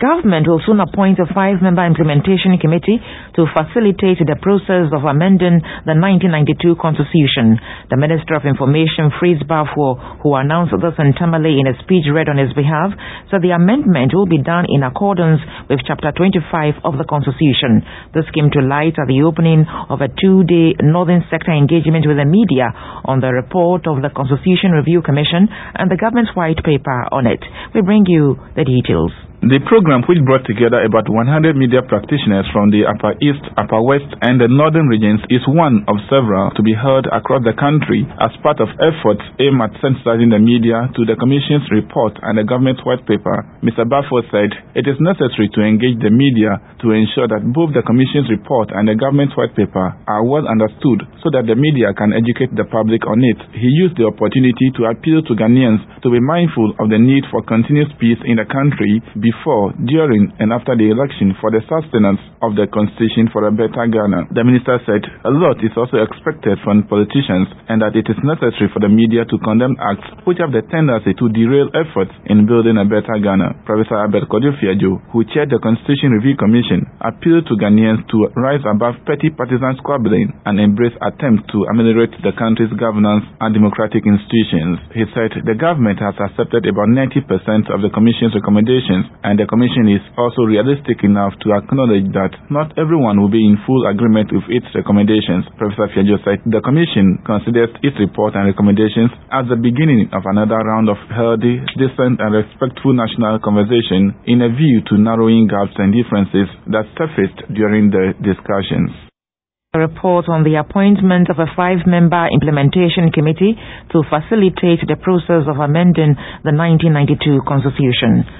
government will soon appoint a 5-member implementation committee to facilitate the process of amending the 1992 Constitution. The Minister of Information, Fritz Bafo, who announced this in Tamale in a speech read on his behalf, said the amendment will be done in accordance with Chapter 25 of the Constitution. This came to light at the opening of a 2-day Northern Sector engagement with the media on the report of the Constitution Review Commission and the government's white paper on it. We bring you the details. The program, which brought together about 100 media practitioners from the Upper East, Upper West, and the Northern regions, is one of several to be held across the country as part of efforts aimed at sensitizing the media to the Commission's report and the government's white paper. Mr. Bafo said it is necessary to engage the media to ensure that both the Commission's report and the government's white paper are well understood so that the media can educate the public on it. He used the opportunity to appeal to Ghanaians to be mindful of the need for continuous peace in the country before, during, and after the election for the sustenance of the Constitution for a better Ghana. The minister said a lot is also expected from politicians and that it is necessary for the media to condemn acts which have the tendency to derail efforts in building a better Ghana. Professor Albert Kodjo-Fiajo, who chaired the Constitution Review Commission, appealed to Ghanaians to rise above petty partisan squabbling and embrace attempts to ameliorate the country's governance and democratic institutions. He said the government has accepted about 90% of the Commission's recommendations, and the Commission is also realistic enough to acknowledge that not everyone will be in full agreement with its recommendations. Professor Fiajo said the Commission considers its report and recommendations as the beginning of another round of healthy, decent, and respectful national conversation in a view to narrowing gaps and differences that surfaced during the discussions. A report on the appointment of a 5-member implementation committee to facilitate the process of amending the 1992 Constitution.